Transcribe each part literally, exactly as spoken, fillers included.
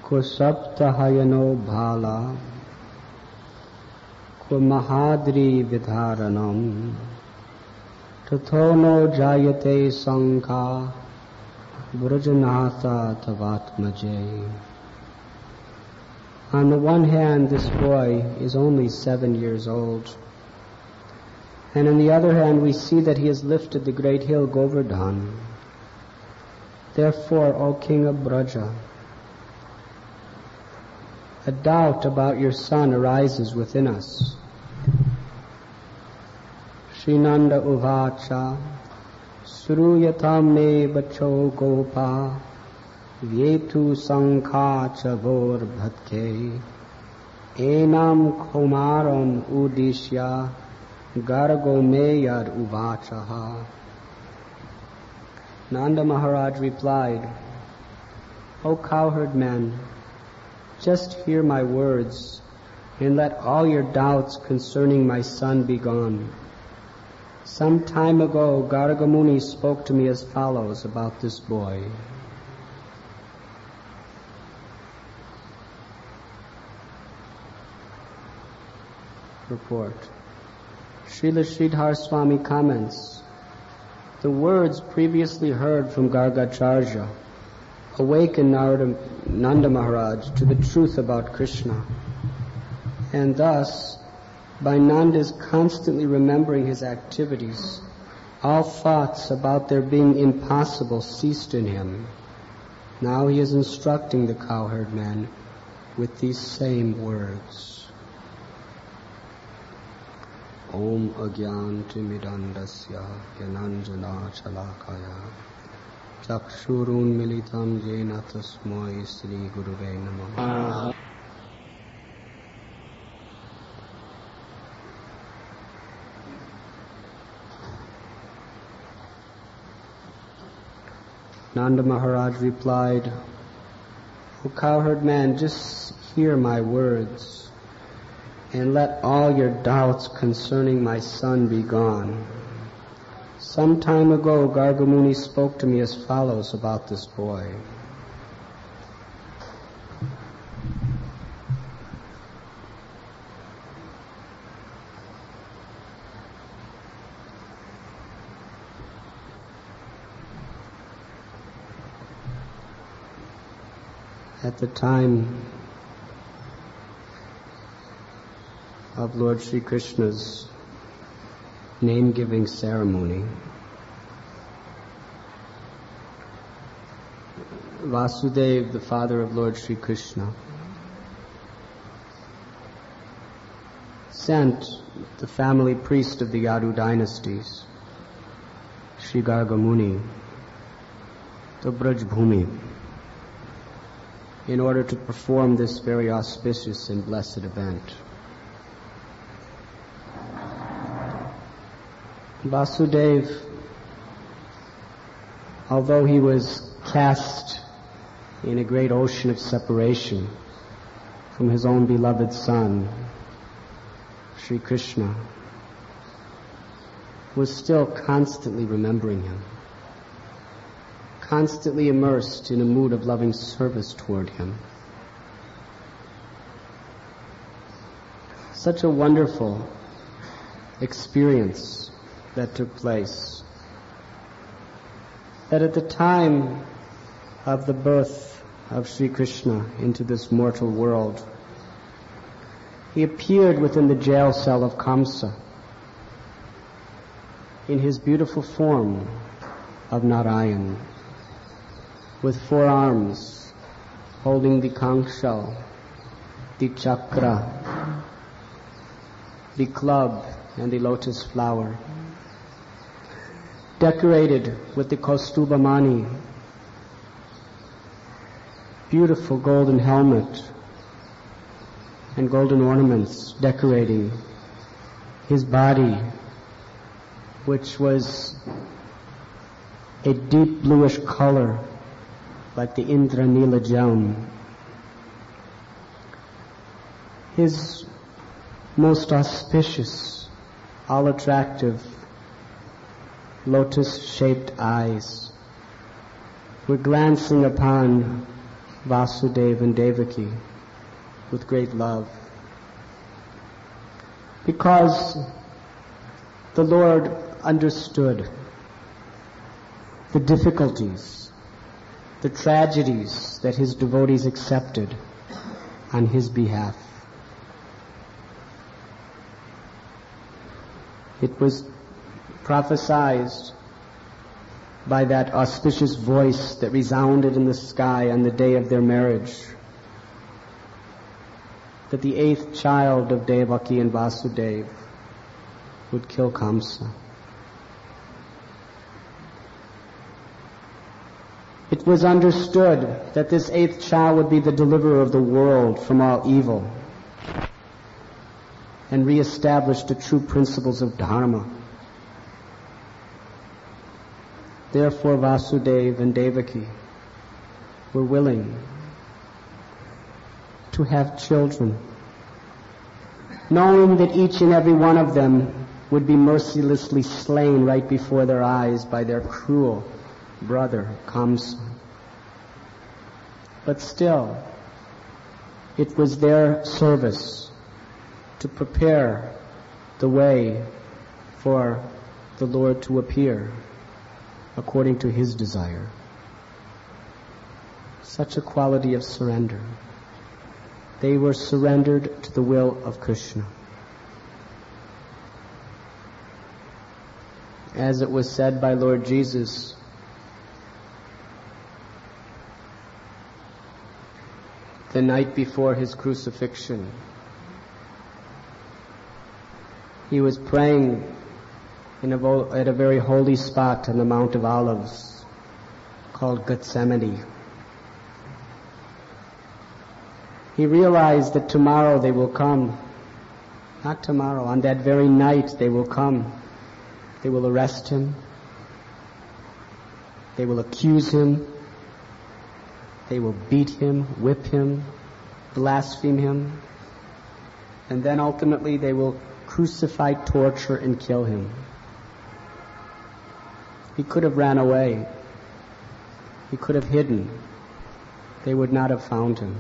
Kusaptahayano bhala Kumahadri vidharanam Tathono jayate sankha Vrajanatha tavatmaje. On the one hand, this boy is only seven years old, and on the other hand, we see that he has lifted the great hill Govardhan. Therefore, O King of Braja, a doubt about your son arises within us. Srinanda uvacha Suruyatam me bacho gopa Vyetu sankha chavor bhatke Enam komaram udishya Gargo meyad uvachaha. Nanda Maharaj replied, O cowherd man, just hear my words and let all your doubts concerning my son be gone. Some time ago, Garga Muni spoke to me as follows about this boy. Report. Srila Sridhar Swami comments, the words previously heard from Gargacharya awakened Narada, Nanda Maharaj to the truth about Krishna. And thus, by Nanda's constantly remembering his activities, all thoughts about their being impossible ceased in him. Now he is instructing the cowherd man with these same words. Om agyanti midandasya gyananjana chalakaya chakshurun militam jena tasmai Sri Guruve Namah. Nanda Maharaj replied, O cowherd man, just hear my words and let all your doubts concerning my son be gone. Some time ago, Garga Muni spoke to me as follows about this boy. At the time of Lord Sri Krishna's name-giving ceremony, Vasudeva, the father of Lord Sri Krishna, sent the family priest of the Yadu dynasties, Sri Garga Muni, to Braj Bhumi in order to perform this very auspicious and blessed event. Vasudeva, although he was cast in a great ocean of separation from his own beloved son, Sri Krishna, was still constantly remembering him, constantly immersed in a mood of loving service toward him. Such a wonderful experience that took place, that at the time of the birth of Sri Krishna into this mortal world, he appeared within the jail cell of Kamsa in his beautiful form of Narayan, with four arms holding the conch shell, the chakra, the club, and the lotus flower, decorated with the Kaustuba Mani, beautiful golden helmet and golden ornaments decorating his body, which was a deep bluish color like the Indranila gem. His most auspicious, all-attractive, lotus-shaped eyes were glancing upon Vasudeva and Devaki with great love. Because the Lord understood the difficulties, the tragedies that his devotees accepted on his behalf. It was prophesied by that auspicious voice that resounded in the sky on the day of their marriage that the eighth child of Devaki and Vasudeva would kill Kamsa. It was understood that this eighth child would be the deliverer of the world from all evil and reestablish the true principles of Dharma. Therefore Vasudeva and Devaki were willing to have children, knowing that each and every one of them would be mercilessly slain right before their eyes by their cruel brother Kamsa. But still, it was their service to prepare the way for the Lord to appear according to his desire. Such a quality of surrender. They were surrendered to the will of Krishna. As it was said by Lord Jesus, the night before his crucifixion, he was praying in a vo- at a very holy spot on the Mount of Olives called Gethsemane. He realized that tomorrow they will come. Not tomorrow, on that very night they will come. They will arrest him. They will accuse him. They will beat him, whip him, blaspheme him. And then ultimately they will crucify, torture, and kill him. He could have ran away. He could have hidden. They would not have found him.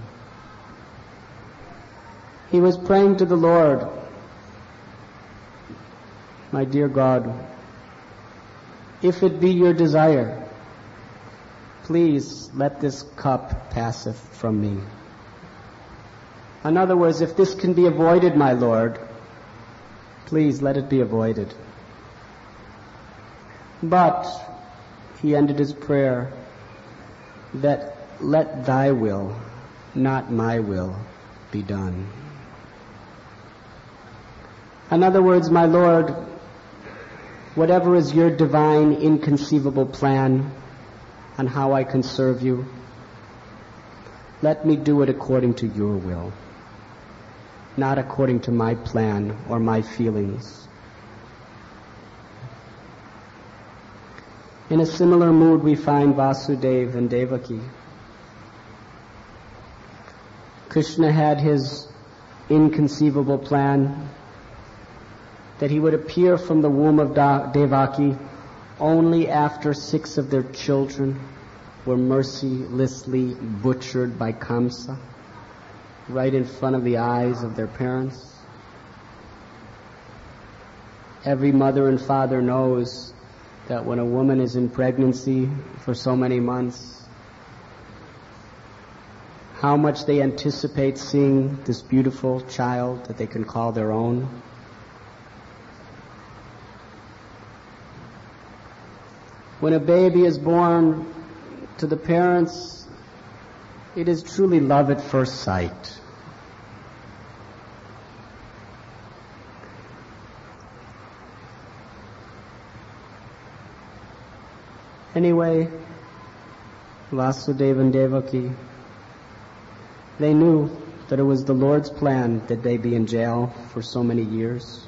He was praying to the Lord, my dear God, if it be your desire, please let this cup passeth from me. In other words, if this can be avoided, my Lord, please let it be avoided. But he ended his prayer that let thy will, not my will, be done. In other words, my Lord, whatever is your divine, inconceivable plan on how I can serve you, let me do it according to your will, not according to my plan or my feelings. In a similar mood we find Vasudeva and Devaki. Krishna had his inconceivable plan that he would appear from the womb of da- Devaki only after six of their children were mercilessly butchered by Kamsa, right in front of the eyes of their parents. Every mother and father knows that when a woman is in pregnancy for so many months, how much they anticipate seeing this beautiful child that they can call their own. When a baby is born to the parents, it is truly love at first sight. Anyway, Vasudeva and Devaki, they knew that it was the Lord's plan that they be in jail for so many years.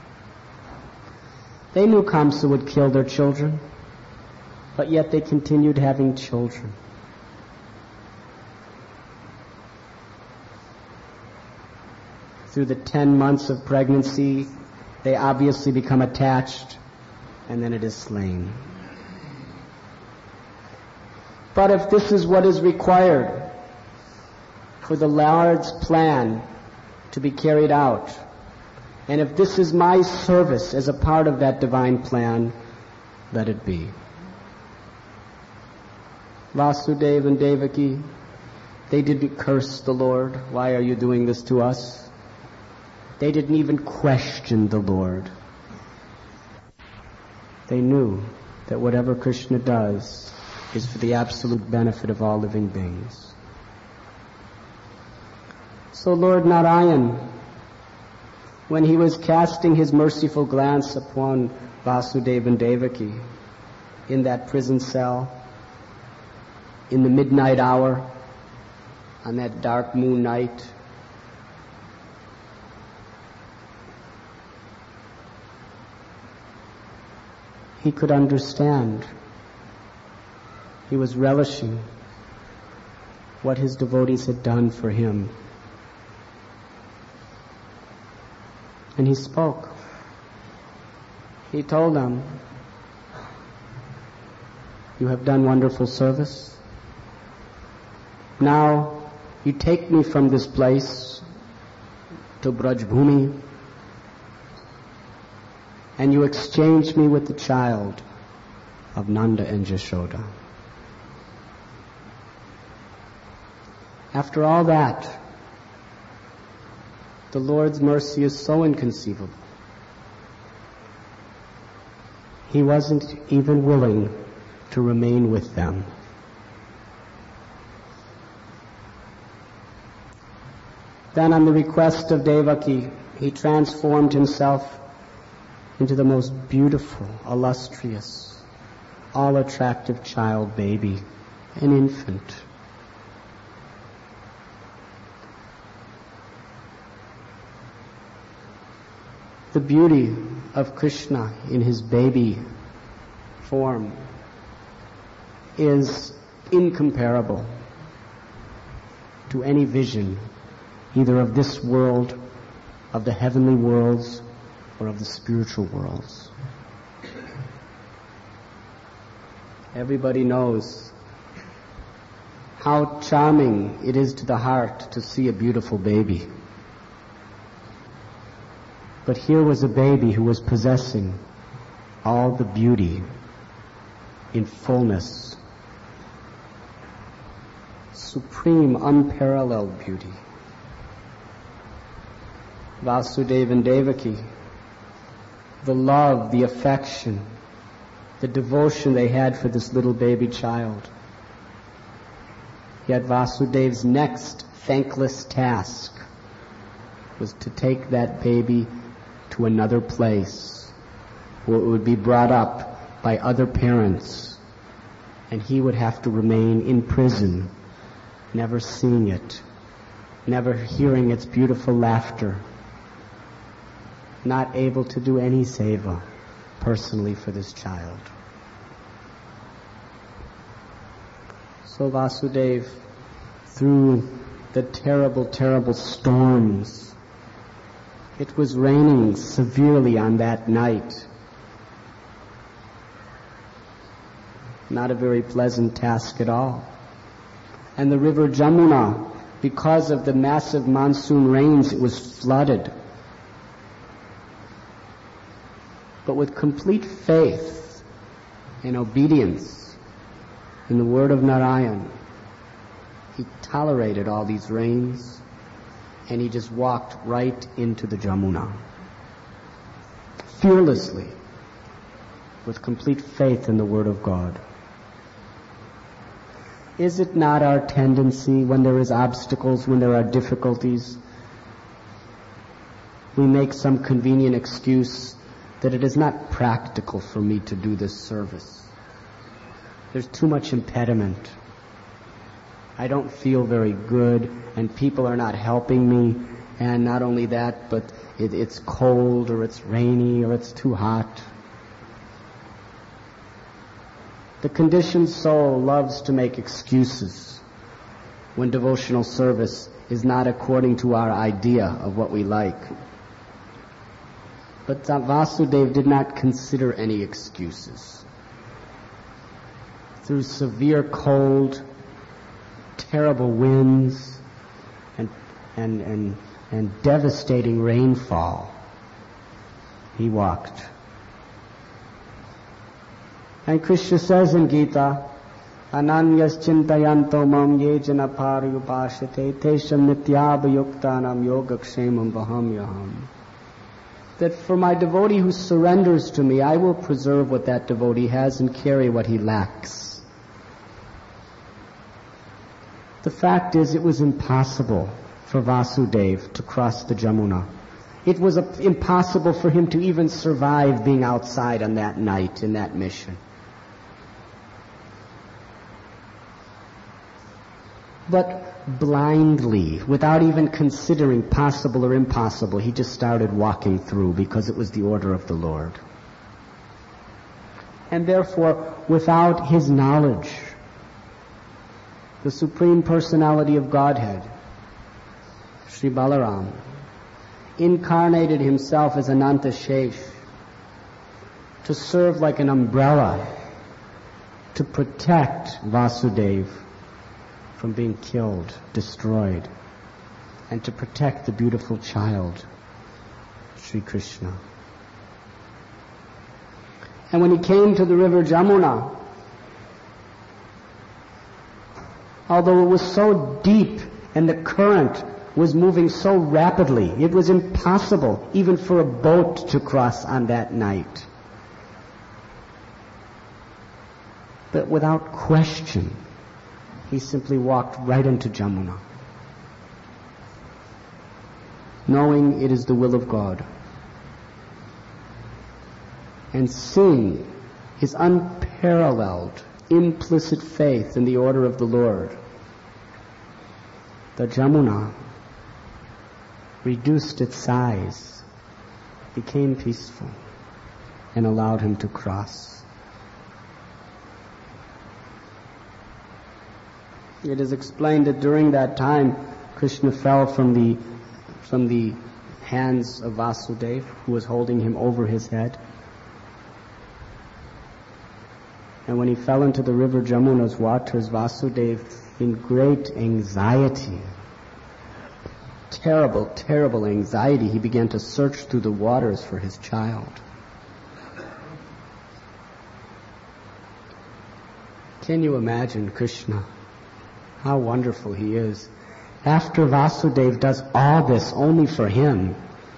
They knew Kamsa would kill their children, but yet they continued having children. Through the ten months of pregnancy, they obviously become attached, and then it is slain. But if this is what is required for the Lord's plan to be carried out. And if this is my service as a part of that divine plan, let it be. Vasudeva and Devaki, they didn't curse the Lord. Why are you doing this to us? They didn't even question the Lord. They knew that whatever Krishna does is for the absolute benefit of all living beings. So Lord Narayan, when he was casting his merciful glance upon Vasudeva and Devaki in that prison cell, in the midnight hour, on that dark moon night, he could understand. He was relishing what his devotees had done for him. And he spoke. He told them, you have done wonderful service. Now you take me from this place to Braj Bhumi, and you exchange me with the child of Nanda and Yashoda. After all that, the Lord's mercy is so inconceivable. He wasn't even willing to remain with them. Then, on the request of Devaki, he transformed himself into the most beautiful, illustrious, all-attractive child baby, an infant. The beauty of Krishna in his baby form is incomparable to any vision, either of this world, of the heavenly worlds, or of the spiritual worlds. Everybody knows how charming it is to the heart to see a beautiful baby. But here was a baby who was possessing all the beauty in fullness, supreme, unparalleled beauty. Vasudeva and Devaki, the love, the affection, the devotion they had for this little baby child. Yet Vasudev's next thankless task was to take that baby to another place where it would be brought up by other parents, and he would have to remain in prison, never seeing it, never hearing its beautiful laughter, not able to do any seva personally for this child. So Vasudeva, through the terrible, terrible storms, it was raining severely on that night. Not a very pleasant task at all. And the river Jamuna, because of the massive monsoon rains, it was flooded. But with complete faith and obedience in the word of Narayan, he tolerated all these rains, and he just walked right into the Jamuna, fearlessly, with complete faith in the word of God. Is it not our tendency, when there is obstacles, when there are difficulties, we make some convenient excuse that it is not practical for me to do this service? There's too much impediment. I don't feel very good, and people are not helping me, and not only that, but it, it's cold, or it's rainy, or it's too hot. The conditioned soul loves to make excuses when devotional service is not according to our idea of what we like. But Vasudeva did not consider any excuses. Through severe cold, terrible winds, and, and, and devastating rainfall, he walked. And Krishna says in Gita, Ananyas chintayanto mam ye jana paryupashate tesham nityabhayuktanam yogakshemam vahamyaham. That for my devotee who surrenders to me, I will preserve what that devotee has and carry what he lacks. The fact is, it was impossible for Vasudeva to cross the Jamuna. It was a, impossible for him to even survive being outside on that night in that mission. But blindly, without even considering possible or impossible, he just started walking through because it was the order of the Lord. And therefore, without his knowledge, the Supreme Personality of Godhead, Sri Balaram, incarnated himself as Ananta Shesh to serve like an umbrella to protect Vasudeva from being killed, destroyed, and to protect the beautiful child, Sri Krishna. And when he came to the river Jamuna, although it was so deep and the current was moving so rapidly, it was impossible even for a boat to cross on that night. But without question, he simply walked right into Jamuna, knowing it is the will of God, and seeing his unparalleled, implicit faith in the order of the Lord. The Jamuna reduced its size, became peaceful, and allowed him to cross. It is explained that during that time, Krishna fell from the from the hands of Vasudeva, who was holding him over his head. And when he fell into the river Jamuna's waters, Vasudeva, in great anxiety, terrible, terrible anxiety, he began to search through the waters for his child. Can you imagine Krishna? How wonderful he is. After Vasudeva does all this only for him,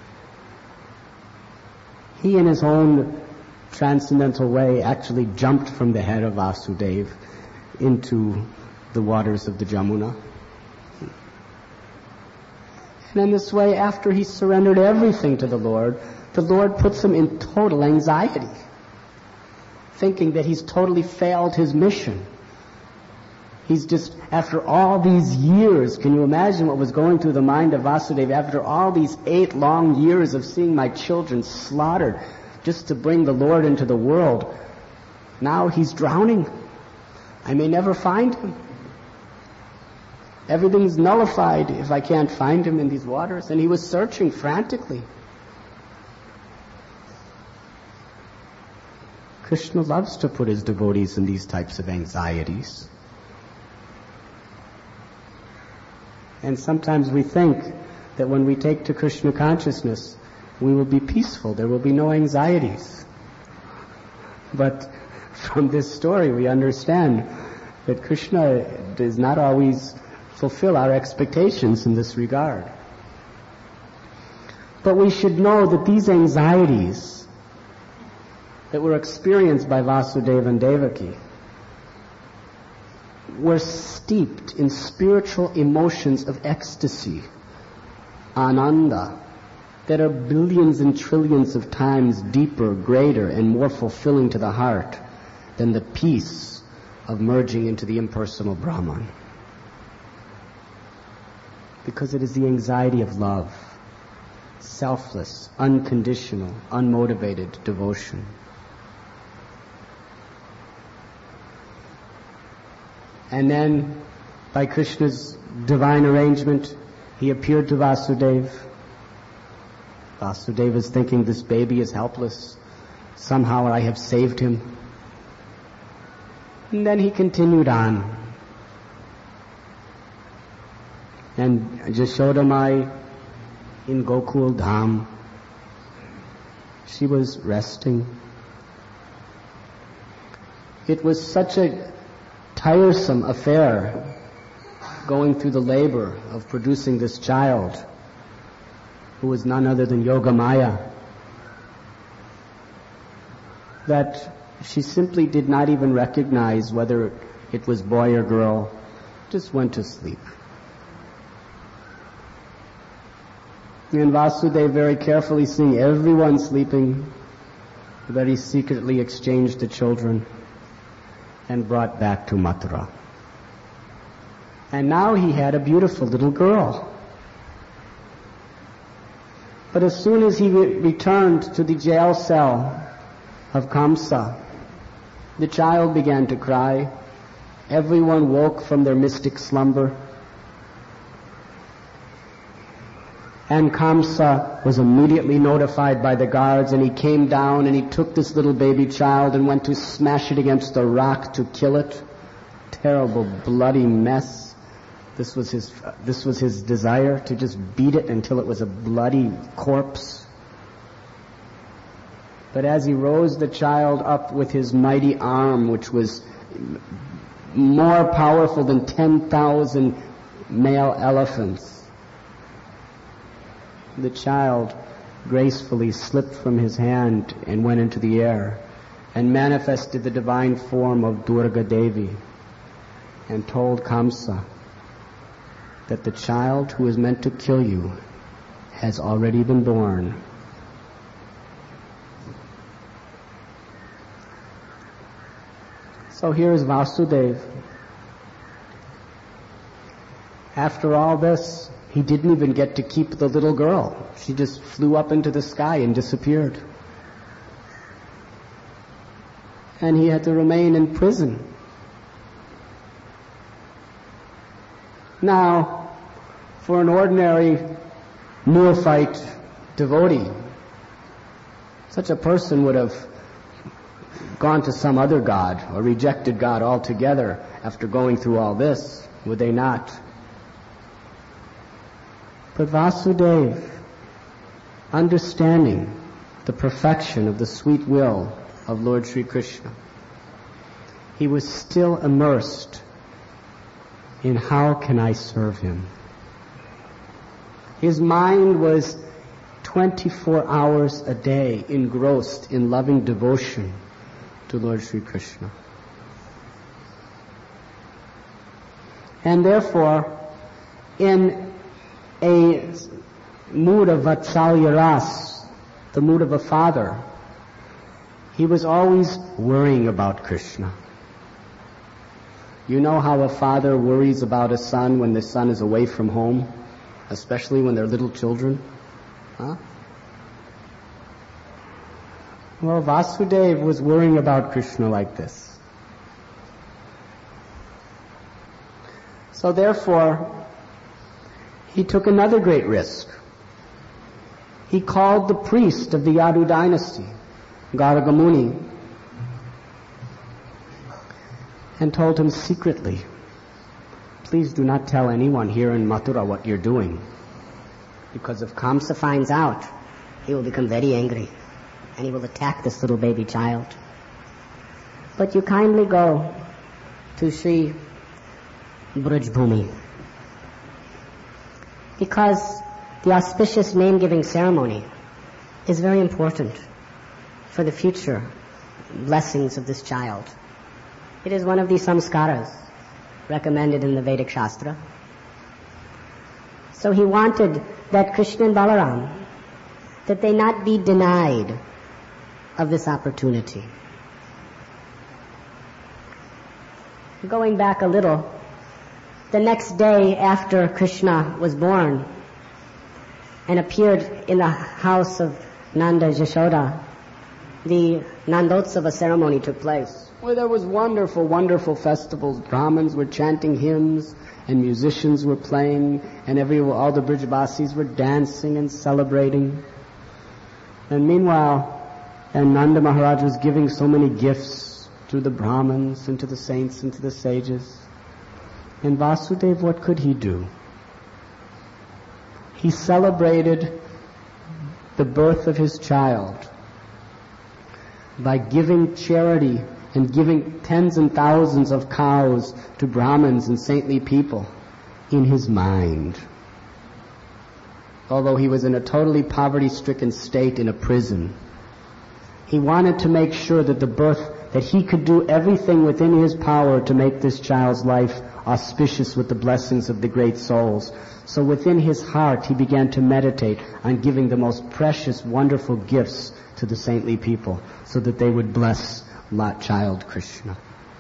he in his own transcendental way actually jumped from the head of Vasudeva into the waters of the Jamuna. And in this way, after he surrendered everything to the Lord, the Lord puts him in total anxiety, thinking that he's totally failed his mission. He's just, after all these years, can you imagine what was going through the mind of Vasudeva? After all these eight long years of seeing my children slaughtered just to bring the Lord into the world, now he's drowning. I may never find him. Everything's nullified if I can't find him in these waters. And he was searching frantically. Krishna loves to put his devotees in these types of anxieties. And sometimes we think that when we take to Krishna consciousness, we will be peaceful. There will be no anxieties. But from this story, we understand that Krishna does not always fulfill our expectations in this regard. But we should know that these anxieties that were experienced by Vasudeva and Devaki were steeped in spiritual emotions of ecstasy, ananda, that are billions and trillions of times deeper, greater, and more fulfilling to the heart than the peace of merging into the impersonal Brahman. Because it is the anxiety of love, selfless, unconditional, unmotivated devotion. And then, by Krishna's divine arrangement, he appeared to Vasudeva. Vasudeva is thinking, this baby is helpless. Somehow I have saved him. And then he continued on. and Jashoda Mai in Gokul Dham. She was resting. It was such a tiresome affair going through the labor of producing this child who was none other than Yogamaya, that she simply did not even recognize whether it was boy or girl, just went to sleep. And Vasudeva, very carefully seeing everyone sleeping, very secretly exchanged the children and brought back to Mathura. And now he had a beautiful little girl. But as soon as he re- returned to the jail cell of Kamsa, the child began to cry. Everyone woke from their mystic slumber. And Kamsa was immediately notified by the guards, and he came down and he took this little baby child and went to smash it against a rock to kill it. Terrible, bloody mess. This was his, this was his desire, to just beat it until it was a bloody corpse. But as he rose the child up with his mighty arm, which was more powerful than ten thousand male elephants, the child gracefully slipped from his hand and went into the air and manifested the divine form of Durga Devi and told Kamsa that the child who is meant to kill you has already been born. So here is Vasudeva. After all this, he didn't even get to keep the little girl. She just flew up into the sky and disappeared. And he had to remain in prison. Now, for an ordinary neophyte devotee, such a person would have gone to some other god or rejected God altogether after going through all this, would they not? But Vasudeva, understanding the perfection of the sweet will of Lord Sri Krishna, he was still immersed in how can I serve him. His mind was twenty-four hours a day engrossed in loving devotion to Lord Sri Krishna. And therefore, in a mood of Vatsalya Ras, the mood of a father, he was always worrying about Krishna. You know how a father worries about a son when the son is away from home, especially when they're little children? Huh? Well, Vasudeva was worrying about Krishna like this. So therefore, he took another great risk. He called the priest of the Yadu dynasty, Garga Muni, and told him secretly, please do not tell anyone here in Mathura what you're doing, because if Kamsa finds out, he will become very angry and he will attack this little baby child. But you kindly go to Sri Brajbhumi, because the auspicious name-giving ceremony is very important for the future blessings of this child. It is one of the samskaras recommended in the Vedic Shastra. So he wanted that Krishna and Balaram, that they not be denied of this opportunity. Going back a little, the next day after Krishna was born and appeared in the house of Nanda Jashoda, the Nandotsava ceremony took place, where there was wonderful, wonderful festivals. Brahmins were chanting hymns, and musicians were playing, and every, all the Brijbasis were dancing and celebrating. And meanwhile, and Nanda Maharaj was giving so many gifts to the Brahmins and to the saints and to the sages. And Vasudeva, what could he do? he celebrated the birth of his child by giving charity and giving tens and thousands of cows to Brahmins and saintly people in his mind. Although he was in a totally poverty-stricken state in a prison, he wanted to make sure that the birth, that he could do everything within his power to make this child's life auspicious with the blessings of the great souls. So within his heart he began to meditate on giving the most precious, wonderful gifts to the saintly people so that they would bless Lot child Krishna.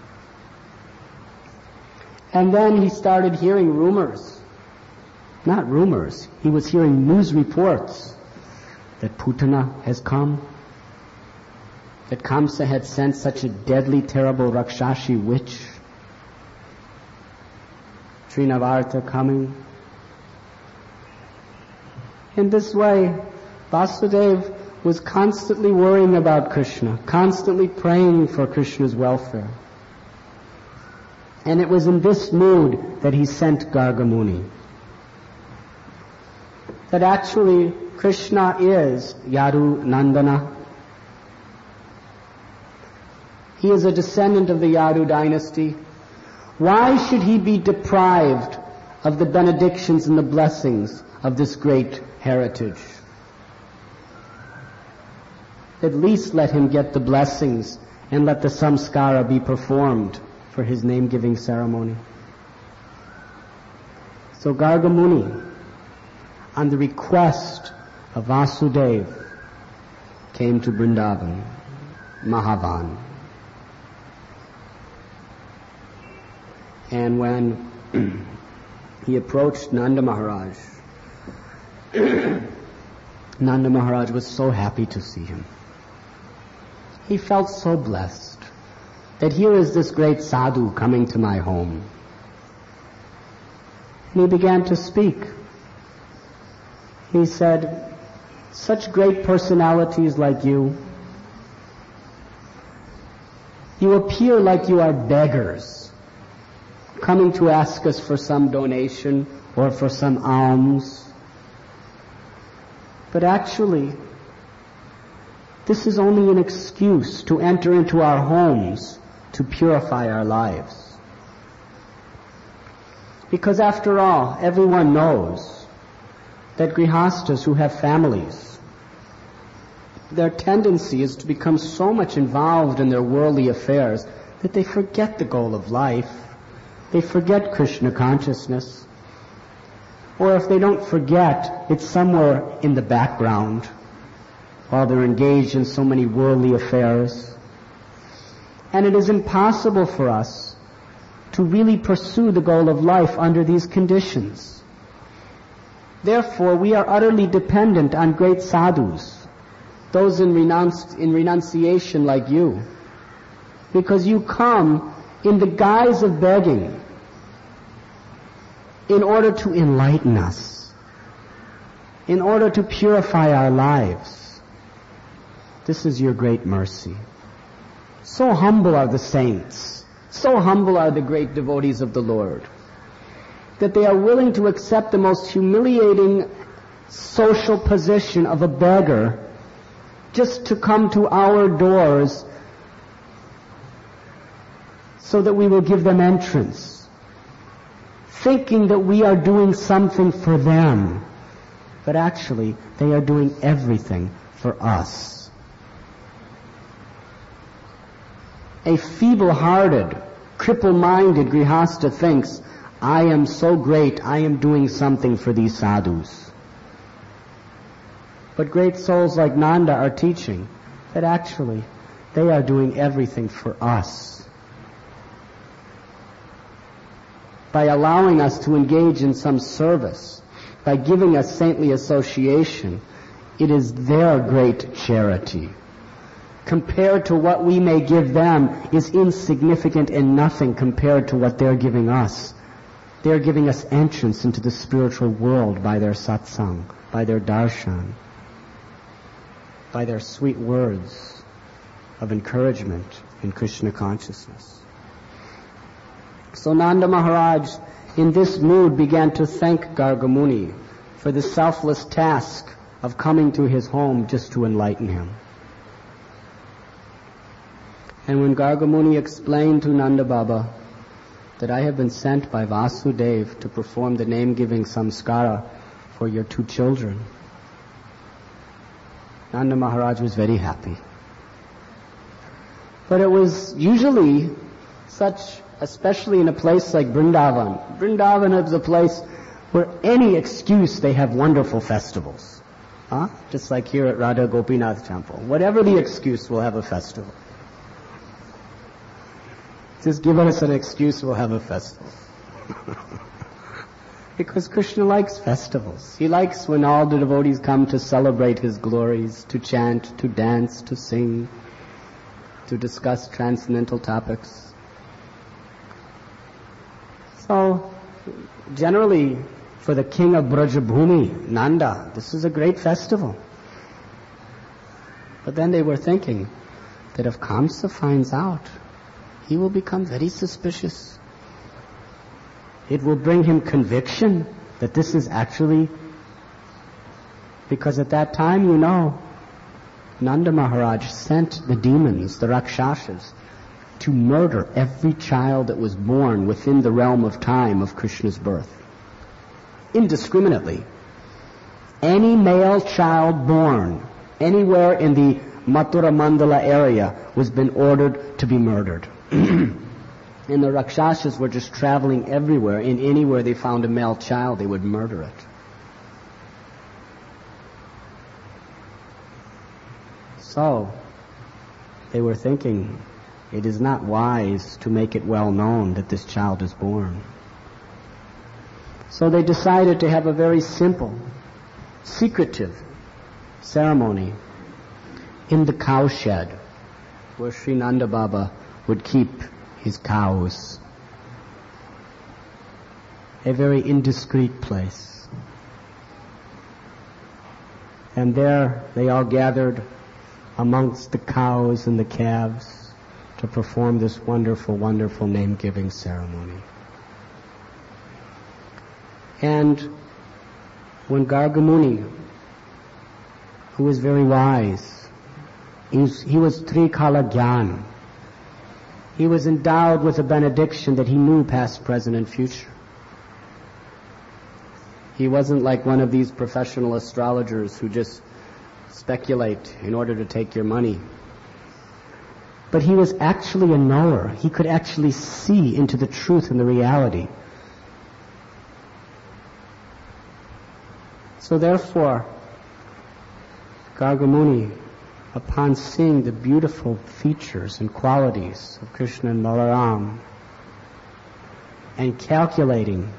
And then he started hearing rumors. Not rumors. He was hearing news reports that Putana has come, that Kamsa had sent such a deadly, terrible Rakshashi witch, Trinavarta coming. In this way, Vasudeva was constantly worrying about Krishna, constantly praying for Krishna's welfare. And it was in this mood that he sent Garga Muni. That actually Krishna is Yadu Nandana. He is a descendant of the Yadu dynasty. Why should he be deprived of the benedictions and the blessings of this great heritage? At least let him get the blessings and let the samskara be performed for his name-giving ceremony. So Garga Muni, on the request of Vasudeva, came to Vrindavan, Mahavan. And when he approached Nanda Maharaj, Nanda Maharaj was so happy to see him. He felt so blessed that here is this great sadhu coming to my home. And he began to speak. He said, such great personalities like you, you appear like you are beggars, coming to ask us for some donation or for some alms. But actually, this is only an excuse to enter into our homes to purify our lives. Because after all, everyone knows that grihastas who have families, their tendency is to become so much involved in their worldly affairs that they forget the goal of life. They forget Krishna consciousness. Or if they don't forget, it's somewhere in the background while they're engaged in so many worldly affairs. And it is impossible for us to really pursue the goal of life under these conditions. Therefore, we are utterly dependent on great sadhus, those in, renunci- in renunciation like you, because you come in the guise of begging in order to enlighten us, in order to purify our lives. This is your great mercy. So humble are the saints, so humble are the great devotees of the Lord, that they are willing to accept the most humiliating social position of a beggar just to come to our doors so that we will give them entrance, thinking that we are doing something for them, but actually they are doing everything for us. A feeble-hearted, cripple-minded grihasta thinks, I am so great, I am doing something for these sadhus. But great souls like Nanda are teaching that actually they are doing everything for us. By allowing us to engage in some service, by giving us saintly association, it is their great charity. Compared to what we may give them is insignificant and nothing compared to what they're giving us. They're giving us entrance into the spiritual world by their satsang, by their darshan, by their sweet words of encouragement in Krishna consciousness. So Nanda Maharaj, in this mood, began to thank Garga Muni for the selfless task of coming to his home just to enlighten him. And when Garga Muni explained to Nanda Baba that I have been sent by Vasudeva to perform the name-giving samskara for your two children, Nanda Maharaj was very happy. But it was usually such, especially in a place like Vrindavan. Vrindavan is a place where any excuse they have wonderful festivals. Huh? Just like here at Radha Gopinath Temple. Whatever the excuse, we'll have a festival. Just give us an excuse, we'll have a festival. Because Krishna likes festivals. He likes when all the devotees come to celebrate his glories, to chant, to dance, to sing, to discuss transcendental topics. So, generally, for the king of Brajabhumi, Nanda, this is a great festival. But then they were thinking that if Kamsa finds out, he will become very suspicious. It will bring him conviction that this is actually, because at that time, you know, Nanda Maharaj sent the demons, the Rakshasas, to murder every child that was born within the realm of time of Krishna's birth. Indiscriminately. Any male child born anywhere in the Mathura Mandala area was been ordered to be murdered. And the Rakshasas were just traveling everywhere, and anywhere they found a male child, they would murder it. So, they were thinking, it is not wise to make it well known that this child is born. So they decided to have a very simple, secretive ceremony in the cow shed where Sri Nanda Baba would keep his cows. A very indiscreet place. And there they all gathered amongst the cows and the calves to perform this wonderful, wonderful name-giving ceremony. And when Garga Muni, who was very wise, he was, he was Trikala Gyan. He was endowed with a benediction that he knew past, present, and future. He wasn't like one of these professional astrologers who just speculate in order to take your money. But he was actually a knower. He could actually see into the truth and the reality. So therefore, Garga Muni, upon seeing the beautiful features and qualities of Krishna and Balaram, and calculating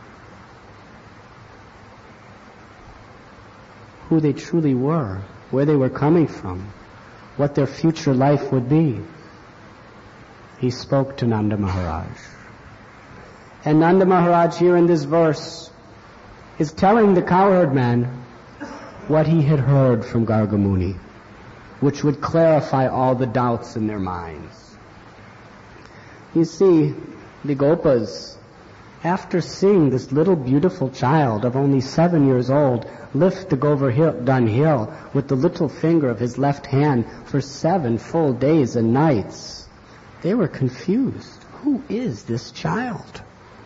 who they truly were, where they were coming from, what their future life would be, he spoke to Nanda Maharaj. And Nanda Maharaj here in this verse is telling the cowherd man what he had heard from Garga Muni, which would clarify all the doubts in their minds. You see, the Gopas, after seeing this little beautiful child of only seven years old lift the Govardhan hill with the little finger of his left hand for seven full days and nights, they were confused. Who is this child?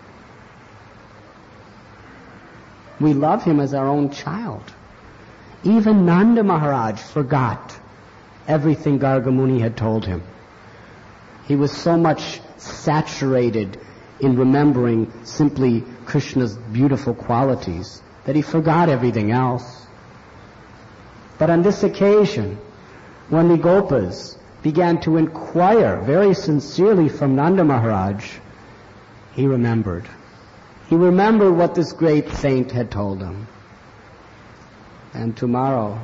We love him as our own child. Even Nanda Maharaj forgot everything Garga Muni had told him. He was so much saturated in remembering simply Krishna's beautiful qualities that he forgot everything else. But on this occasion, when the Gopas began to inquire very sincerely from Nanda Maharaj, he remembered. He remembered what this great saint had told him. And tomorrow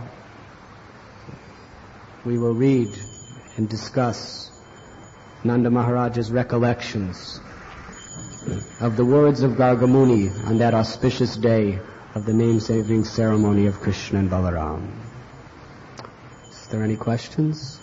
we will read and discuss Nanda Maharaj's recollections of the words of Garga Muni on that auspicious day of the name-saving ceremony of Krishna and Balaram. Is there any questions?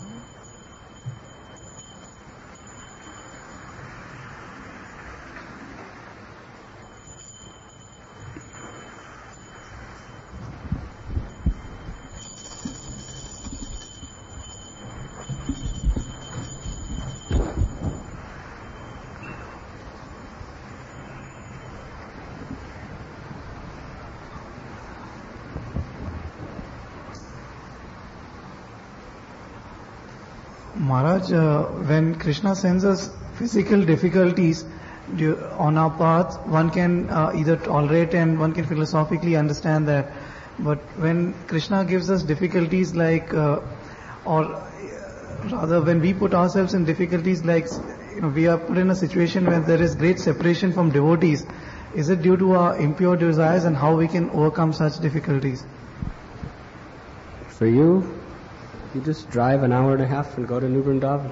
Maharaj, uh, when Krishna sends us physical difficulties du- on our path, one can uh, either tolerate and one can philosophically understand that. But when Krishna gives us difficulties like, uh, or uh, rather when we put ourselves in difficulties like, you know, we are put in a situation where there is great separation from devotees, is it due to our impure desires, and how we can overcome such difficulties? For you, you just drive an hour and a half and go to New Vrindavan.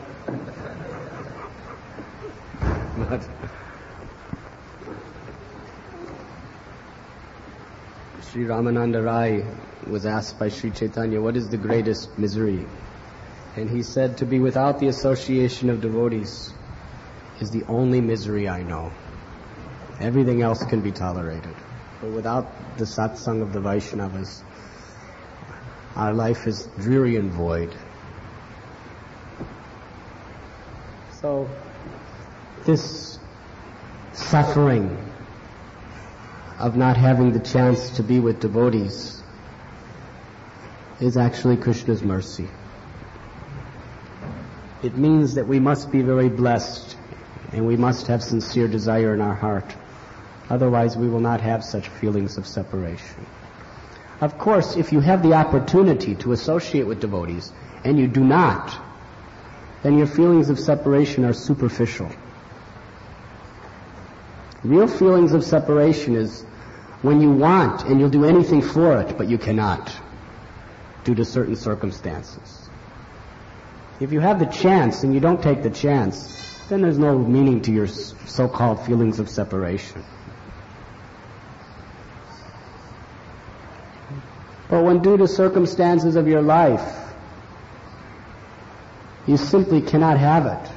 But Sri Ramananda Rai was asked by Sri Chaitanya, what is the greatest misery? And he said, to be without the association of devotees is the only misery I know. Everything else can be tolerated. But without the satsang of the Vaishnavas, our life is dreary and void. So, this suffering of not having the chance to be with devotees is actually Krishna's mercy. It means that we must be very blessed and we must have sincere desire in our heart. Otherwise we will not have such feelings of separation. Of course, if you have the opportunity to associate with devotees and you do not, then your feelings of separation are superficial. Real feelings of separation is when you want and you'll do anything for it, but you cannot due to certain circumstances. If you have the chance and you don't take the chance, then there's no meaning to your so-called feelings of separation. But when due to circumstances of your life, you simply cannot have it,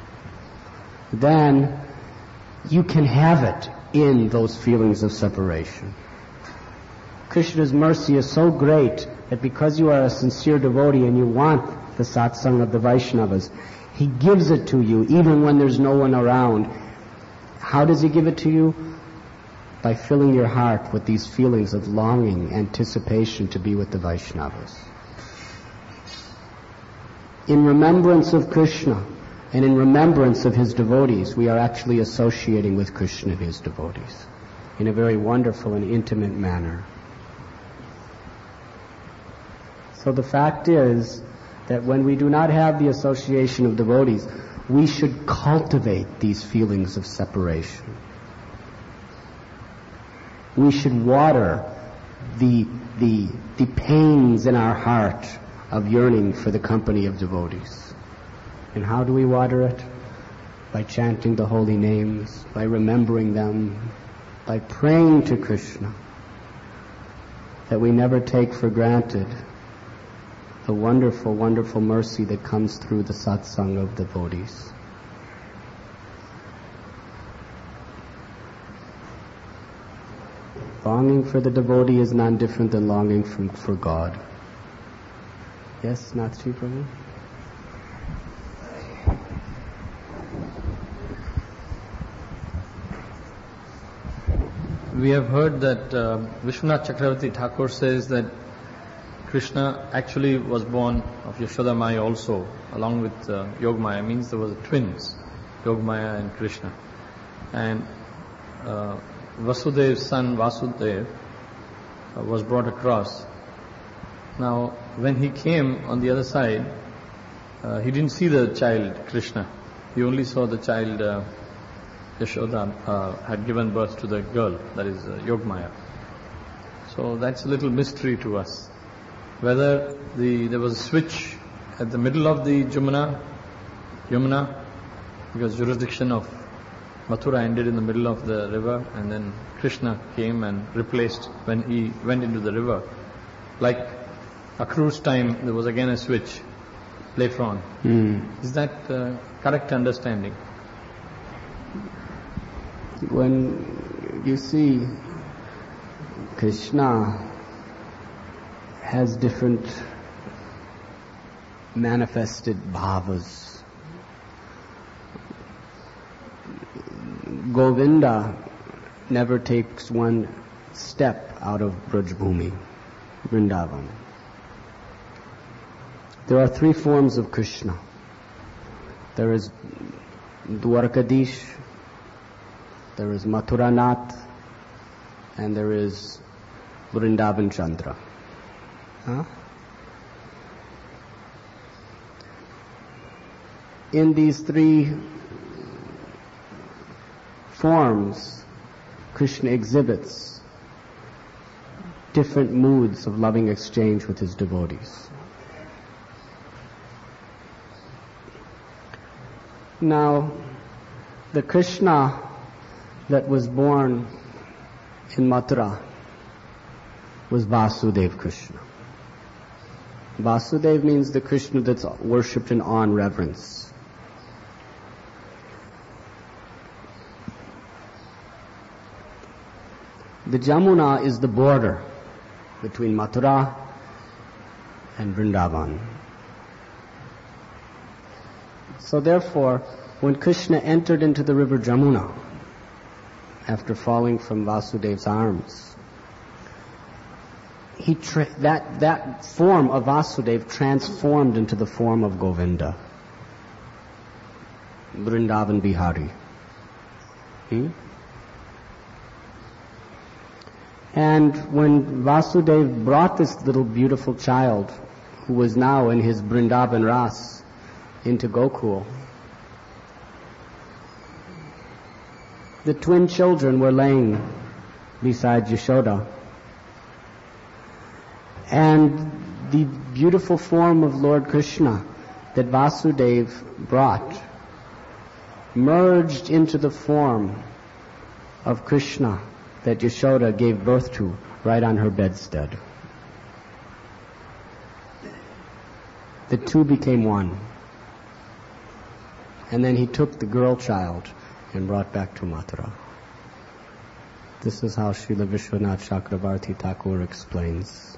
then you can have it in those feelings of separation. Krishna's mercy is so great that because you are a sincere devotee and you want the satsang of the Vaishnavas, He gives it to you even when there's no one around. How does He give it to you? By filling your heart with these feelings of longing, anticipation to be with the Vaishnavas. In remembrance of Krishna and in remembrance of His devotees, we are actually associating with Krishna and His devotees in a very wonderful and intimate manner. So the fact is that when we do not have the association of devotees, we should cultivate these feelings of separation. We should water the, the, the pains in our heart of yearning for the company of devotees. And how do we water it? By chanting the holy names, by remembering them, by praying to Krishna, that we never take for granted the wonderful, wonderful mercy that comes through the satsang of devotees. Longing for the devotee is none different than longing from, for God. Yes, Nathji Prabhu? We have heard that uh, Vishwanath Chakravarti Thakur says that Krishna actually was born of Yashoda Maya also, along with uh, Yogamaya. Means there were twins, Yogamaya and Krishna. And uh, Vasudev's son Vasudev uh, was brought across. Now, when he came on the other side, uh, he didn't see the child Krishna. He only saw the child uh, Yashoda uh, had given birth to the girl, that is uh, Yogamaya. So that's a little mystery to us. Whether the there was a switch at the middle of the Jamuna, Yamuna, because jurisdiction of Mathura ended in the middle of the river, and then Krishna came and replaced when he went into the river. Like Akrura's time, there was again a switch later on. Mm. Is that uh, correct understanding? When you see Krishna has different manifested bhavas. Govinda never takes one step out of Brajbhumi, Vrindavan. There are three forms of Krishna. There is Dwarkadish, there is Mathuranath, and there is Vrindavan Chandra. Huh? In these three forms, Krishna exhibits different moods of loving exchange with his devotees. Now, the Krishna that was born in Mathura was Vasudev Krishna. Vasudev means the Krishna that's worshipped in awe and reverence. The Jamuna is the border between Mathura and Vrindavan. So therefore, when Krishna entered into the river Jamuna, after falling from Vasudev's arms, he tra- that, that form of Vasudev transformed into the form of Govinda, Vrindavan Bihari. Hmm? And when Vasudev brought this little beautiful child, who was now in his Vrindavan Ras, into Gokul, the twin children were laying beside Yashoda. And the beautiful form of Lord Krishna that Vasudev brought merged into the form of Krishna that Yashoda gave birth to right on her bedstead. The two became one. And then he took the girl child and brought back to Mathura. This is how Srila Vishwanath Chakravarti Thakur explains.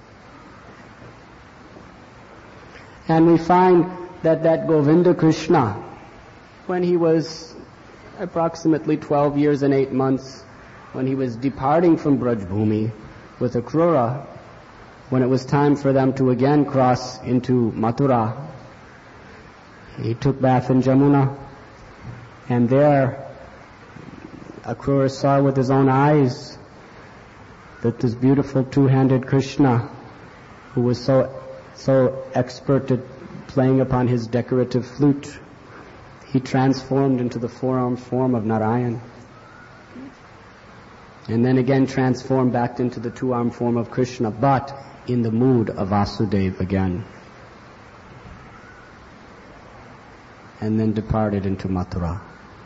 And we find that that Govinda Krishna, when he was approximately twelve years and eight months, when he was departing from Braj Bhumi with Akrura, when it was time for them to again cross into Mathura, he took bath in Jamuna, and there Akrura saw with his own eyes that this beautiful two-handed Krishna, who was so so expert at playing upon his decorative flute, he transformed into the four-armed form of Narayan. And then again transformed back into the two-armed form of Krishna, but in the mood of Vasudeva again. And then departed into Mathura.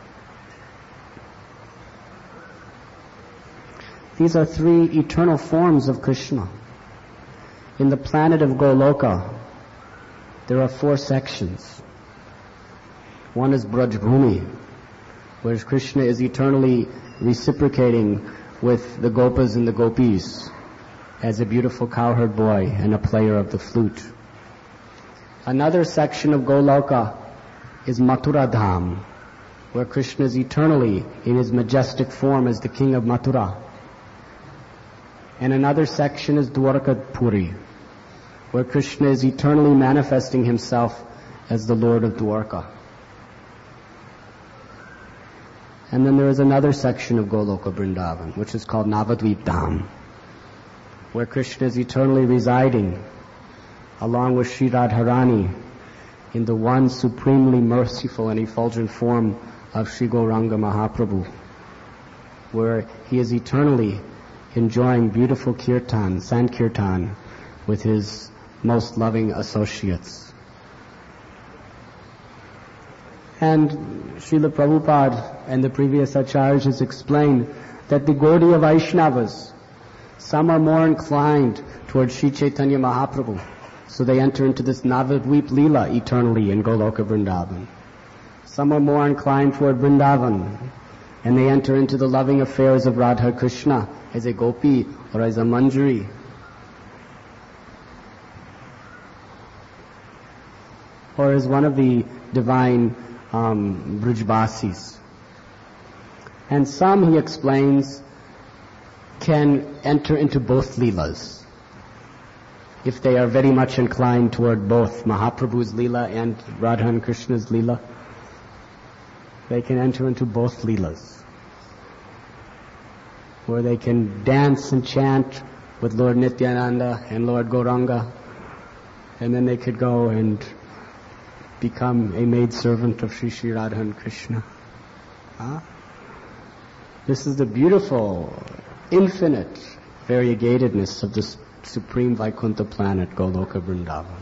These are three eternal forms of Krishna. In the planet of Goloka, there are four sections. One is Braj Bhumi, where Krishna is eternally reciprocating with the Gopas and the Gopis as a beautiful cowherd boy and a player of the flute. Another section of Goloka is Mathura Dham, where Krishna is eternally in his majestic form as the king of Mathura. And another section is Dwarka Puri, where Krishna is eternally manifesting himself as the Lord of Dwarka. And then there is another section of Goloka Vrindavan, which is called Navadvip Dham, where Krishna is eternally residing along with Sri Radharani in the one supremely merciful and effulgent form of Sri Gauranga Mahaprabhu, where he is eternally enjoying beautiful kirtan, sankirtan, with his most loving associates. And Srila Prabhupada and the previous acharyas explained that the Gaudiya Vaishnavas, some are more inclined towards Sri Chaitanya Mahaprabhu, so they enter into this Navadvip Leela eternally in Goloka Vrindavan. Some are more inclined toward Vrindavan, and they enter into the loving affairs of Radha Krishna as a gopi or as a manjari. Or as one of the divine um, Brijbasis. And some, he explains, can enter into both Leelas, if they are very much inclined toward both Mahaprabhu's Leela and Radha and Krishna's Leela. they can enter into both Leelas, where they can dance and chant with Lord Nityananda and Lord Gauranga, and then they could go and become a maidservant of Sri Sri Radha and Krishna. Huh? This is the beautiful, infinite variegatedness of this supreme Vaikuntha planet, Goloka Vrindavan.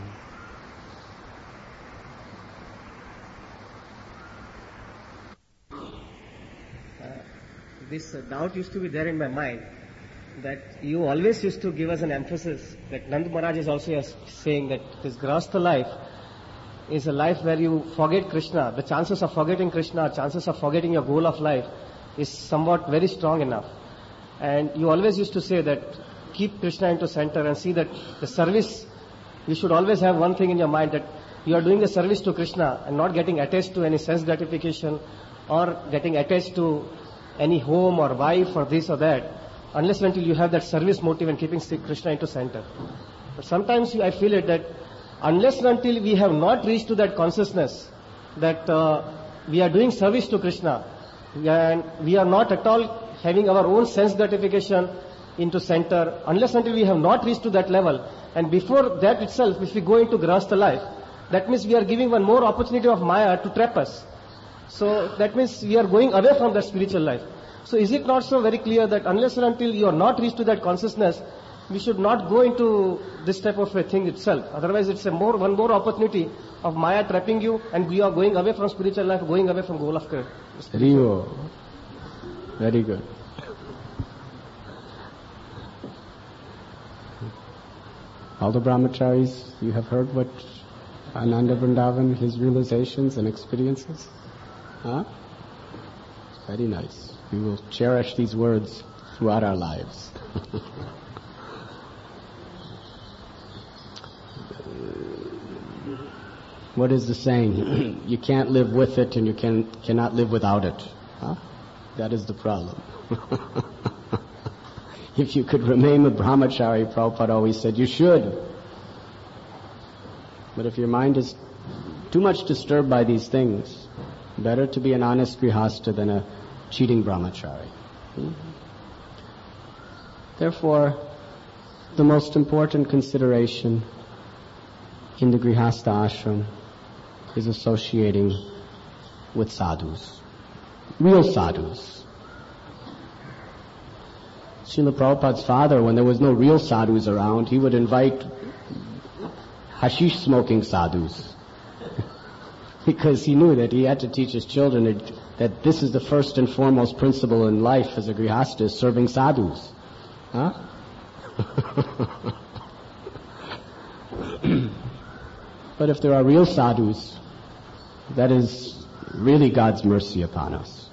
This uh, doubt used to be there in my mind, that you always used to give us an emphasis that Nand Maharaj is also saying that this Grahastha life is a life where you forget Krishna. The chances of forgetting Krishna, chances of forgetting your goal of life is somewhat very strong enough. And you always used to say that keep Krishna into center and see that the service, you should always have one thing in your mind, that you are doing the service to Krishna and not getting attached to any sense gratification or getting attached to any home or wife or this or that, unless until you have that service motive and keeping Krishna into center. But sometimes I feel it that unless and until we have not reached to that consciousness that uh, we are doing service to Krishna, and we are not at all having our own sense gratification into center, unless until we have not reached to that level, and before that itself, if we go into Grahastha life, that means we are giving one more opportunity of Maya to trap us. So that means we are going away from that spiritual life. So is it not so very clear that unless and until you are not reached to that consciousness, we should not go into this type of a thing itself. Otherwise it's a more, one more opportunity of Maya trapping you, and we are going away from spiritual life, going away from goal of Krishna. Very good. All the brahmacharis, you have heard what Ananda Vrindavan, his realizations and experiences? Huh? Very nice. We will cherish these words throughout our lives. What is the saying? You can't live with it and you can, cannot live without it. Huh? That is the problem. If you could remain a brahmachari, Prabhupada always said, you should. But if your mind is too much disturbed by these things, better to be an honest grihastha than a cheating brahmachari. Hmm? Therefore, the most important consideration in the grihastha ashram is associating with sadhus, real sadhus. Srila Prabhupada's father, when there was no real sadhus around, he would invite hashish smoking sadhus. Because he knew that he had to teach his children that, that this is the first and foremost principle in life as a grihastha, is serving sadhus. Huh? But if there are real sadhus, that is really God's mercy upon us.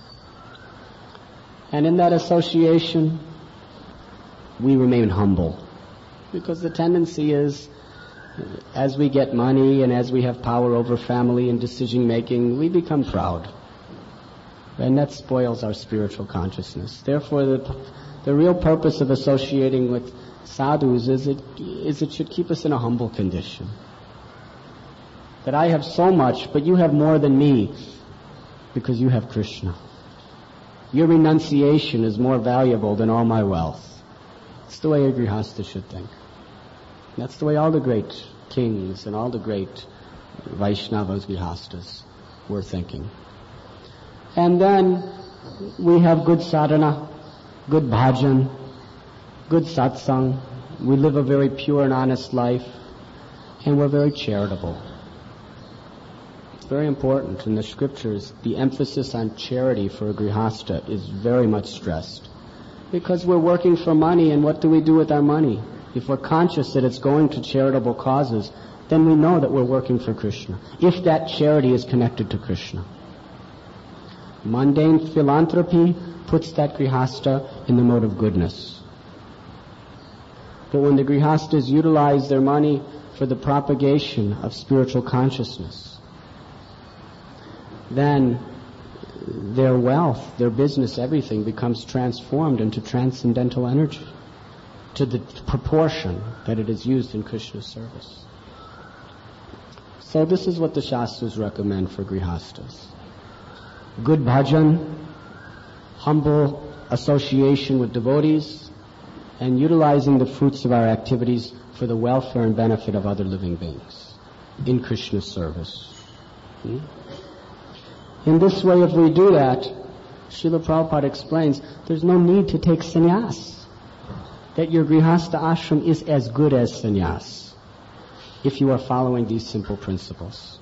And in that association, we remain humble. Because the tendency is, as we get money and as we have power over family and decision making, we become proud. And that spoils our spiritual consciousness. Therefore, the, the real purpose of associating with sadhus is it, is it should keep us in a humble condition. That I have so much, but you have more than me, because you have Krishna. Your renunciation is more valuable than all my wealth. It's the way a grihastha should think. That's the way all the great kings and all the great Vaishnavas, grihasthas were thinking. And then we have good sadhana, good bhajan, good satsang. We live a very pure and honest life, and we're very charitable. It's very important in the scriptures. The emphasis on charity for a grihastha is very much stressed. Because we're working for money, and what do we do with our money? If we're conscious that it's going to charitable causes, then we know that we're working for Krishna. If that charity is connected to Krishna. Mundane philanthropy puts that grihastha in the mode of goodness. But when the grihasthas utilize their money for the propagation of spiritual consciousness, then their wealth, their business, everything becomes transformed into transcendental energy to the proportion that it is used in Krishna's service. So this is what the Shastras recommend for grihasthas. good bhajan, humble association with devotees, and utilizing the fruits of our activities for the welfare and benefit of other living beings in Krishna's service. Hmm? In this way, if we do that, Srila Prabhupada explains, there's no need to take sannyas. That your grihastha ashram is as good as sannyas if you are following these simple principles.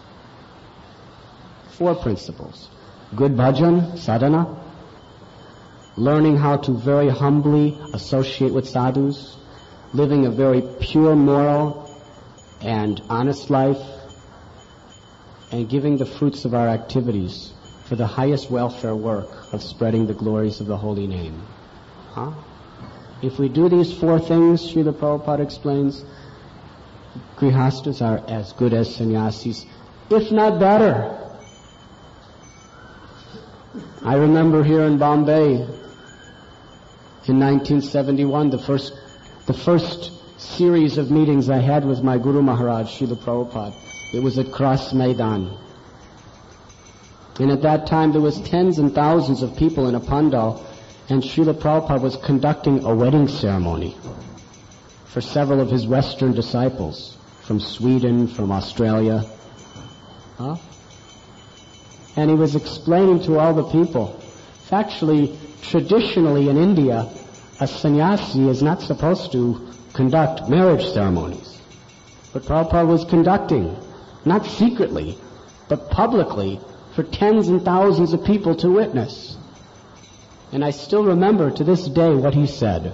Four principles. Good bhajan, sadhana, learning how to very humbly associate with sadhus, living a very pure, moral, and honest life, and giving the fruits of our activities for the highest welfare work of spreading the glories of the holy name. Huh? If we do these four things, Srila Prabhupada explains, grihastas are as good as sannyasis, if not better. I remember here in Bombay, in nineteen seventy-one, the first, the first series of meetings I had with my Guru Maharaj, Srila Prabhupada. It was at Cross Maidan. And at that time there was tens and thousands of people in a pandal, and Srila Prabhupada was conducting a wedding ceremony for several of his Western disciples from Sweden, from Australia. Huh? And he was explaining to all the people, actually, traditionally in India, a sannyasi is not supposed to conduct marriage ceremonies. But Prabhupada was conducting, not secretly, but publicly, for tens and thousands of people to witness. And I still remember to this day what he said.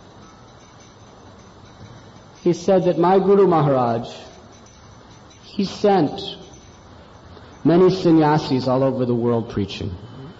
He said that my Guru Maharaj, he sent many sannyasis all over the world preaching.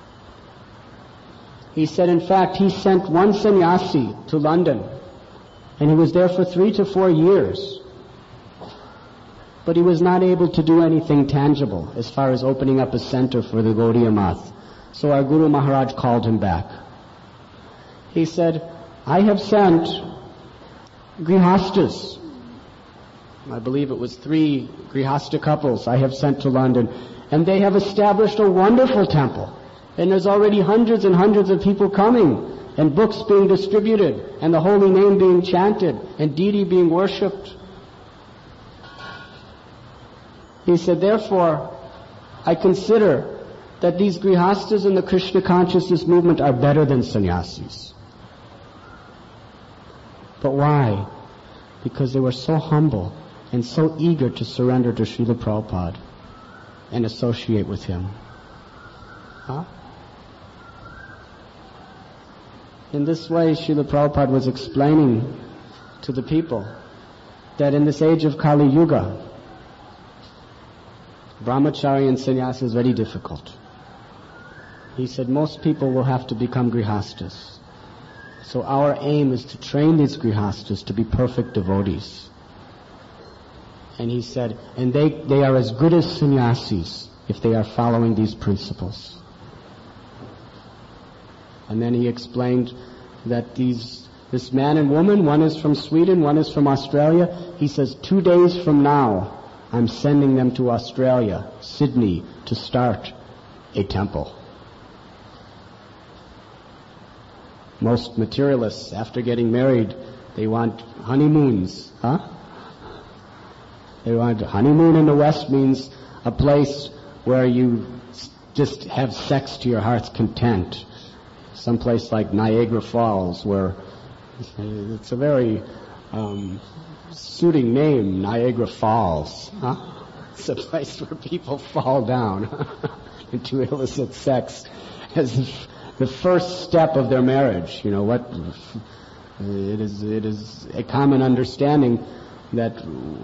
He said, in fact, he sent one sannyasi to London, and he was there for three to four years. But he was not able to do anything tangible as far as opening up a center for the Gaudiya Math. So our Guru Maharaj called him back. He said, I have sent grihastas. I believe it was three grihasta couples I have sent to London. And they have established a wonderful temple. And there's already hundreds and hundreds of people coming, and books being distributed, and the holy name being chanted, and deity being worshipped. He said, therefore, I consider that these grihastas in the Krishna consciousness movement are better than sannyasis. But why? Because they were so humble and so eager to surrender to Srila Prabhupada and associate with him. Huh? In this way, Srila Prabhupada was explaining to the people that in this age of Kali Yuga, brahmacharya and sannyasa is very difficult. He said most people will have to become grihastas. So our aim is to train these grihastas to be perfect devotees. And he said, and they, they are as good as sannyasis if they are following these principles. And then he explained that these, this man and woman, one is from Sweden, one is from Australia. He says, two days from now, I'm sending them to Australia, Sydney, to start a temple. Most materialists, after getting married, they want honeymoons, huh? They want honeymoon in the West means a place where you just have sex to your heart's content. Someplace like Niagara Falls, where it's a very um, suiting name, Niagara Falls. Huh? It's a place where people fall down into illicit sex as the first step of their marriage. You know what? It is it is a common understanding that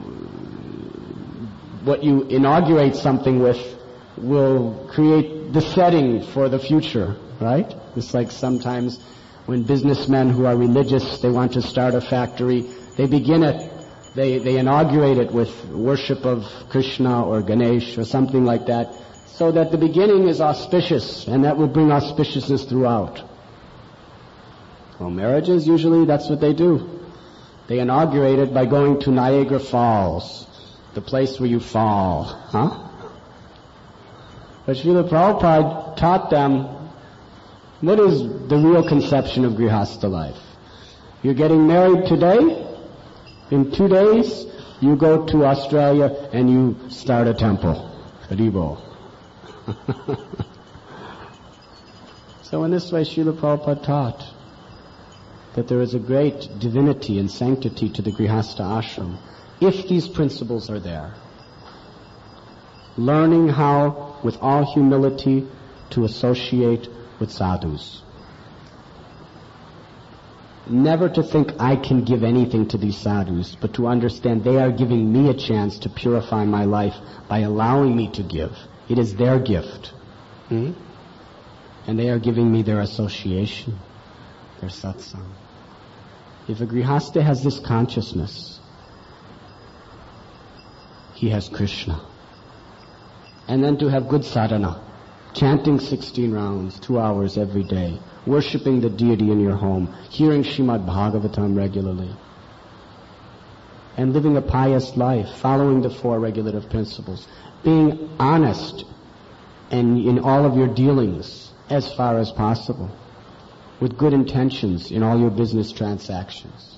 what you inaugurate something with will create the setting for the future, right? It's like sometimes when businessmen who are religious, they want to start a factory, they begin it, they, they inaugurate it with worship of Krishna or Ganesh or something like that, so that the beginning is auspicious, and that will bring auspiciousness throughout. Well, marriages, usually that's what they do. They inaugurate it by going to Niagara Falls, the place where you fall, huh? But Srila Prabhupada taught them what is the real conception of Grihastha life. You're getting married today, in two days you go to Australia and you start a temple. Haribo. So in this way Srila Prabhupada taught that there is a great divinity and sanctity to the Grihastha ashram if these principles are there. Learning how, with all humility, to associate with sadhus. Never to think I can give anything to these sadhus, but to understand they are giving me a chance to purify my life by allowing me to give. It is their gift. Hmm? And they are giving me their association, their satsang. If a grihastha has this consciousness, he has Krishna. And then to have good sadhana, chanting sixteen rounds, two hours every day, worshipping the deity in your home, hearing Srimad Bhagavatam regularly, and living a pious life, following the four regulative principles, being honest and in all of your dealings as far as possible, with good intentions in all your business transactions.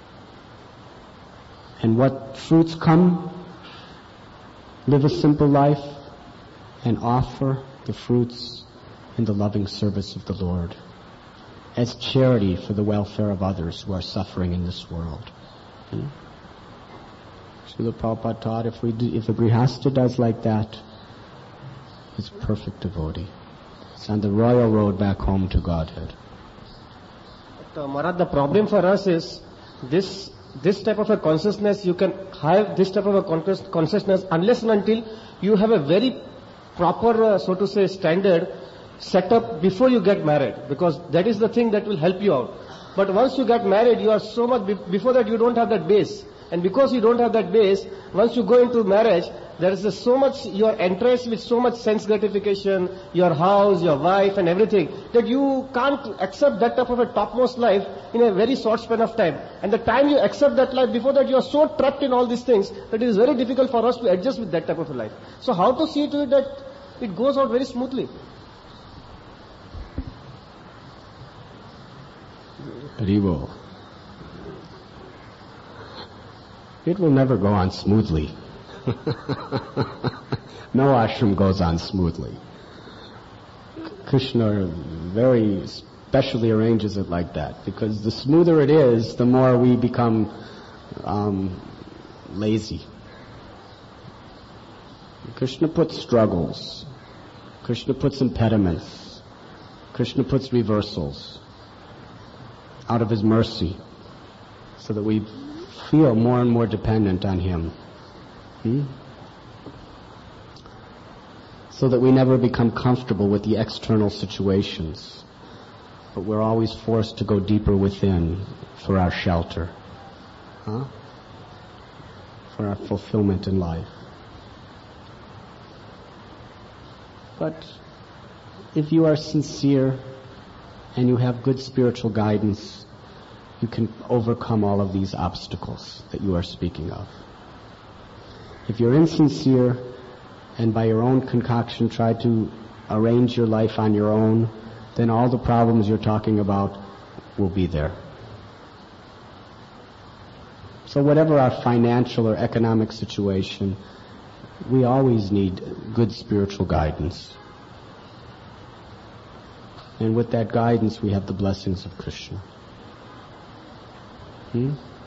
And what fruits come? Live a simple life and offer the fruits in the loving service of the Lord as charity for the welfare of others who are suffering in this world. Hmm? Srila Prabhupada taught if we do, if a grihastha does like that, it's perfect devotee. It's on the royal road back home to Godhead. But, uh, Maharaj, the problem for us is this this type of a consciousness, you can have this type of a consciousness unless and until you have a very proper, uh, so to say, standard set up before you get married, because that is the thing that will help you out. But once you get married, you are so much, be- before that you don't have that base. And because you don't have that base, once you go into marriage, there is so much, you are entranced with so much sense gratification, your house, your wife and everything, that you can't accept that type of a topmost life in a very short span of time. And the time you accept that life, before that you are so trapped in all these things, that it is very difficult for us to adjust with that type of a life. So how to see to it that it goes out very smoothly? Haribo. It will never go on smoothly. No ashram goes on smoothly. Krishna very specially arranges it like that, because the smoother it is, the more we become um, lazy. Krishna puts struggles. Krishna puts impediments. Krishna puts reversals out of His mercy, so that we feel more and more dependent on Him. Hmm? So that we never become comfortable with the external situations, but we're always forced to go deeper within for our shelter, huh? For our fulfillment in life. But if you are sincere and you have good spiritual guidance, you can overcome all of these obstacles that you are speaking of. If you're insincere and by your own concoction try to arrange your life on your own, then all the problems you're talking about will be there. So whatever our financial or economic situation, we always need good spiritual guidance. And with that guidance we have the blessings of Krishna. Hmm?